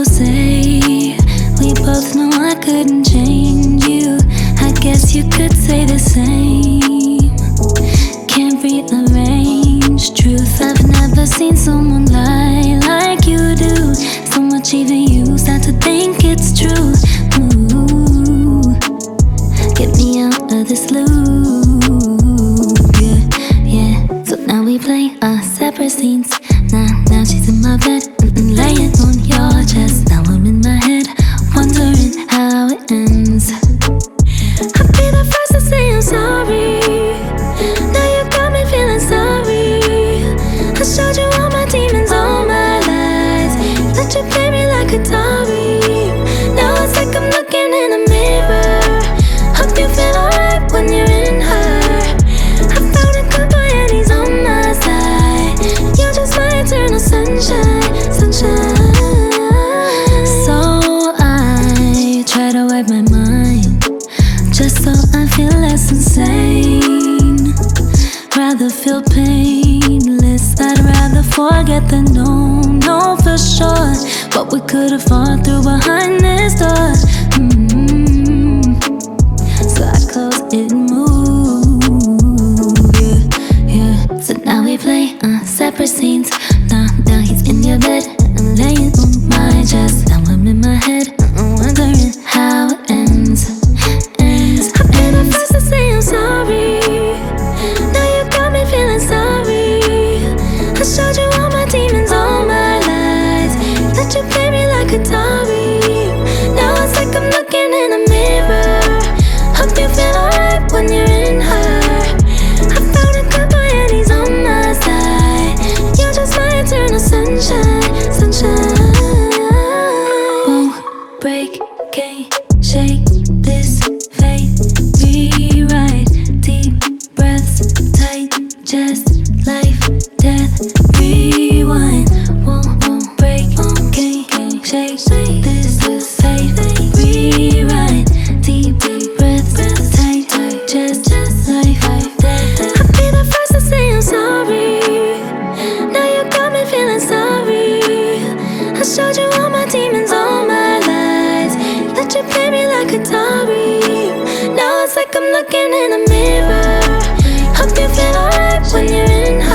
people say we both know I couldn't change you. I guess you could say the same. Can't rearrange truth. I've never seen someone lie like you do. So much even you start to think it's true. Ooh, get me out of this loop. Yeah, yeah. So now we play our separate scenes. Now she's in my bed, laying on your chest. Now I'm in my head, wondering how it ends. I'll be the first to say I'm sorry. Now you got me feeling sorry. I showed you all my demons, all my lies. Let you play me like a Atari. Now it's like I'm looking in a mirror. Hope you feel alright when you're in her. I found a good boy and he's on my side. You're just my eternal sunshine, sunshine. So I try to wipe my mind, just so I feel less insane. Rather feel painless, I'd rather forget than know for sure what we could have fought through behind this door. So I close it and move, yeah, yeah. So now we play separate scenes. Now he's in your bed, I'm laying on my chest. Now I'm in my head, wondering how it ends. I've been the first to say I'm sorry. Now you got me feeling sorry. I showed you all my demons, all my lies. Let you play me like a Atari. Now it's like I'm looking in a mirror. Hope you feel alright when you're in her. I found a good boy and he's on my side. You're just my eternal sunshine, sunshine. Won't break, can't shake this fate. Rewrite, deep breaths, tight chest, life, death, rewind. Won't break, can't shake this fate. Rewrite, deep breaths, tight chest, life, death. I'll be the first to say I'm sorry. Now you got me feeling sorry. I showed you all my demons, all my lies. Let you play me like a Atari. Now it's like I'm looking in a mirror. Hope you feel alright when you're in her.